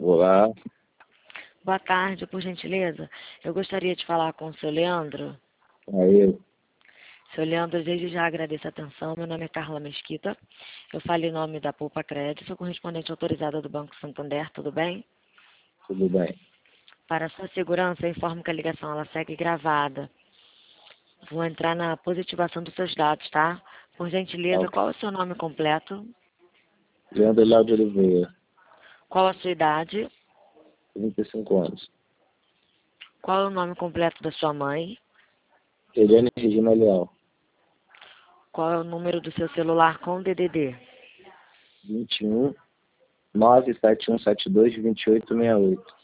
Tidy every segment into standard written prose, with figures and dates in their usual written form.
Olá, Boa tarde, por gentileza. Eu gostaria de falar com o seu Leandro. aí, Seu Leandro, desde já agradeço a atenção. Meu nome é Carla Mesquita. Eu falo em nome da Poupa Crédito, sou correspondente autorizada do Banco Santander, tudo bem? tudo bem? Para sua segurança, eu informo que a ligação ela segue gravada. Vou entrar na positivação dos seus dados, tá? Por gentileza, Ok. qual é o seu nome completo? Leandro Léo de Oliveira, Qual a sua idade? 35 anos. Qual é o nome completo da sua mãe? Eliane Regina Leal, Qual é o número do seu celular com DDD? 21 97172 2868.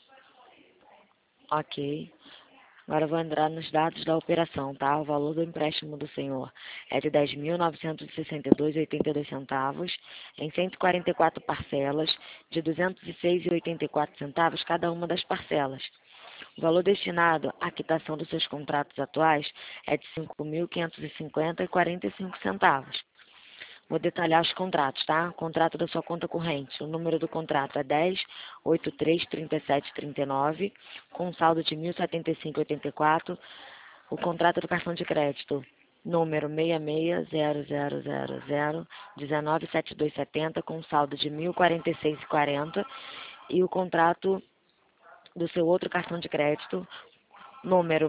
Ok. Agora eu vou entrar nos dados da operação, tá? O valor do empréstimo do senhor é de 10.962,82 centavos, em 144 parcelas, de 206,84 centavos cada uma das parcelas. O valor destinado à quitação dos seus contratos atuais é de 5.550,45 centavos. Vou detalhar os contratos, tá? O contrato da sua conta corrente. O número do contrato é 10.833739, com um saldo de 1.075,84. O contrato do cartão de crédito, número 660000197270, com um saldo de 1.046,40. E o contrato do seu outro cartão de crédito, número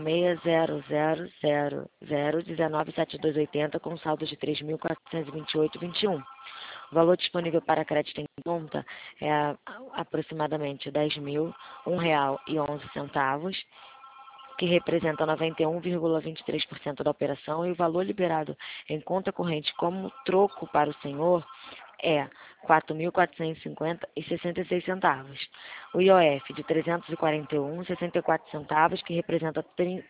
660000197280, com saldo de 3.428,21. O valor disponível para crédito em conta é aproximadamente R$ 10.001,11, que representa 91,23% da operação, e o valor liberado em conta corrente como troco para o senhor é R$ 4.450,66 centavos. O IOF de R$ 341,64 centavos, que representa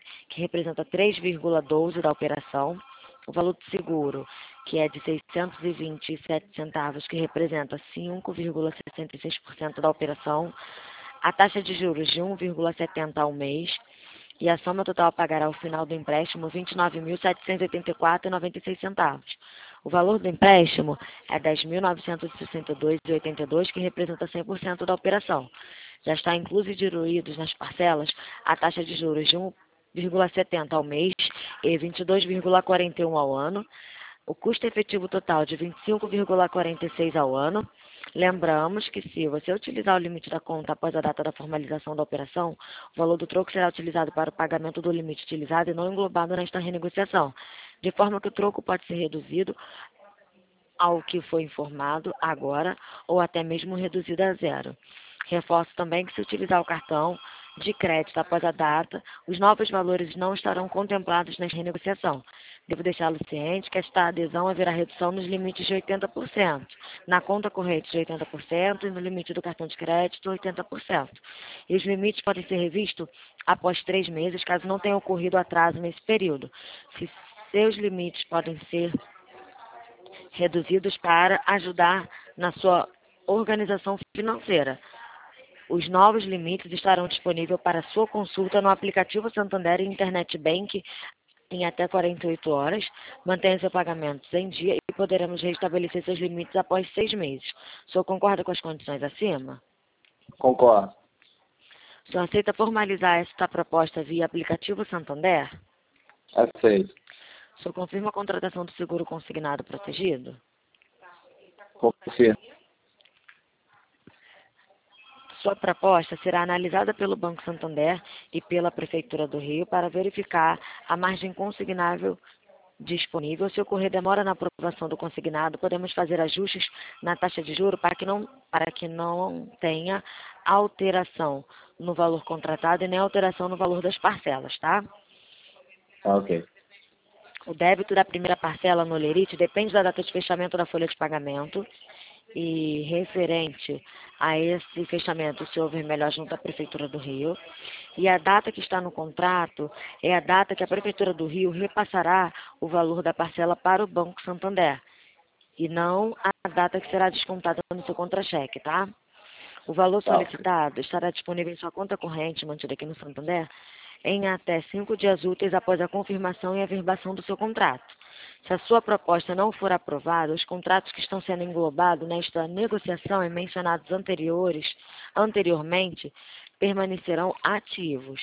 3,12 da operação. O valor do seguro, que é de R$ 627 centavos, que representa 5,66% da operação. A taxa de juros de 1,70 ao mês. E a soma total a pagar ao final do empréstimo, R$ 29.784,96 centavos. O valor do empréstimo é R$ 10.962,82, que representa 100% da operação. Já está incluso e diluídos nas parcelas a taxa de juros de 1,70 ao mês e 22,41 ao ano. O custo efetivo total de 25,46 ao ano. Lembramos que se você utilizar o limite da conta após a data da formalização da operação, o valor do troco será utilizado para o pagamento do limite utilizado e não englobado nesta renegociação, de forma que o troco pode ser reduzido ao que foi informado agora ou até mesmo reduzido a zero. Reforço também que se utilizar o cartão de crédito após a data, os novos valores não estarão contemplados na renegociação. Devo deixá-lo ciente que esta adesão haverá redução nos limites de 80%, na conta corrente de 80% e no limite do cartão de crédito 80%. E os limites podem ser revistos após 3 meses, caso não tenha ocorrido atraso nesse período. Se seus limites podem ser reduzidos para ajudar na sua organização financeira. Os novos limites estarão disponíveis para sua consulta no aplicativo Santander e Internet Bank em até 48 horas. Mantenha seus pagamentos em dia e poderemos restabelecer seus limites após 6 meses. O senhor concorda com as condições acima? Concordo. O senhor aceita formalizar esta proposta via aplicativo Santander? Aceito. O senhor confirma a contratação do seguro consignado protegido? Confirmo. Sua proposta será analisada pelo Banco Santander e pela Prefeitura do Rio para verificar a margem consignável disponível. Se ocorrer demora na aprovação do consignado, podemos fazer ajustes na taxa de juros para que não tenha alteração no valor contratado e nem alteração no valor das parcelas, tá? Ok. O débito da primeira parcela no Lerite depende da data de fechamento da folha de pagamento. E referente a esse fechamento, o senhor Vermelho junto à Prefeitura do Rio. E a data que está no contrato é a data que a Prefeitura do Rio repassará o valor da parcela para o Banco Santander. E não a data que será descontada no seu contra-cheque, tá? O valor solicitado estará disponível em sua conta corrente, mantida aqui no Santander, em até 5 dias úteis após a confirmação e averbação do seu contrato. Se a sua proposta não for aprovada, os contratos que estão sendo englobados nesta negociação e mencionados anteriormente permanecerão ativos.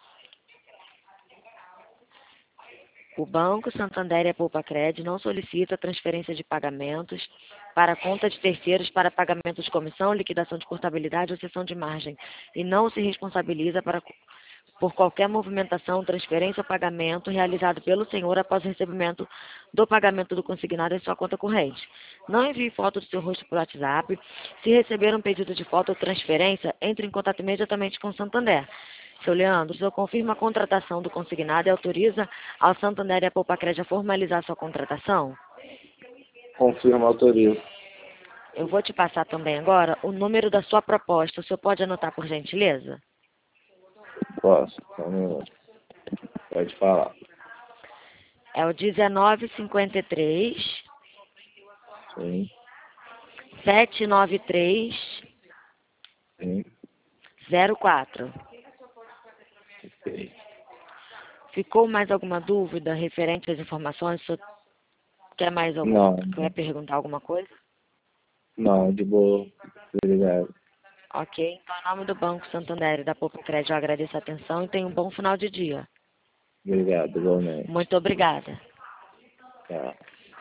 O Banco Santander e a Poupa-Cred não solicita transferência de pagamentos para conta de terceiros para pagamento de comissão, liquidação de portabilidade ou cessão de margem e não se responsabiliza por qualquer movimentação, transferência ou pagamento realizado pelo senhor após o recebimento do pagamento do consignado em sua conta corrente. Não envie foto do seu rosto por WhatsApp. Se receber um pedido de foto ou transferência, entre em contato imediatamente com o Santander. Seu Leandro, o senhor confirma a contratação do consignado e autoriza ao Santander e a Poupa-Cred a formalizar sua contratação? Confirma, autoriza. Eu vou te passar também agora o número da sua proposta. O senhor pode anotar, por gentileza? Posso. Só um minuto. Pode falar. É o 1953 Sim. 793 Sim. 04. Ok. Ficou mais alguma dúvida referente às informações? O senhor Não. quer perguntar alguma coisa? Não, de boa. Obrigado. Ok. Então, em nome do Banco Santander e da Poupa-Cred, eu agradeço a atenção e tenha um bom final de dia. Obrigado, igualmente. Muito obrigada. Tchau.